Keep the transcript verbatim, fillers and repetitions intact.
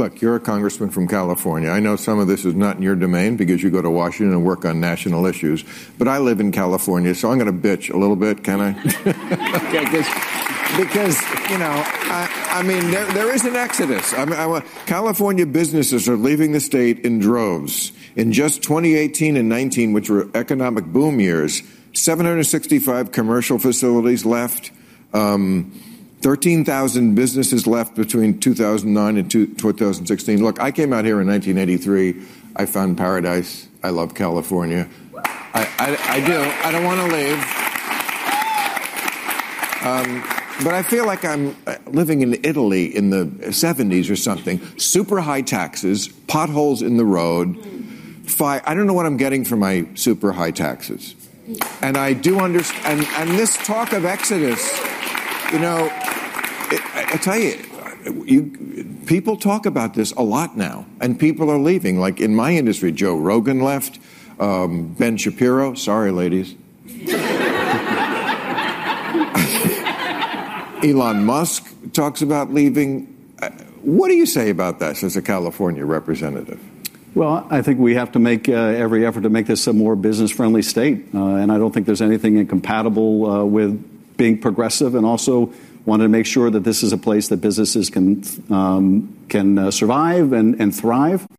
look, you're a congressman from California. I know some of this is not in your domain because you go to Washington and work on national issues. But I live in California, so I'm going to bitch a little bit, can I? Okay, because, you know, I, I mean, there, there is an exodus. I mean, I, California businesses are leaving the state in droves. In just twenty eighteen and nineteen, which were economic boom years, seven hundred sixty-five commercial facilities left. Um, thirteen thousand businesses left between two thousand nine and two thousand sixteen. Look, I came out here in nineteen eighty-three. I found paradise. I love California. I, I, I do. I don't want to leave. Um, but I feel like I'm living in Italy in the seventies or something. Super high taxes, potholes in the road. Fi- I don't know what I'm getting for my super high taxes. And I do understand. And, and this talk of exodus, you know, I, I tell you, you, people talk about this a lot now, and people are leaving. Like in my industry, Joe Rogan left, um, Ben Shapiro. Sorry, ladies. Elon Musk talks about leaving. What do you say about that as a California representative? Well, I think we have to make uh, every effort to make this a more business-friendly state, uh, and I don't think there's anything incompatible uh, with being progressive, and also wanted to make sure that this is a place that businesses can um, can uh, survive and, and thrive.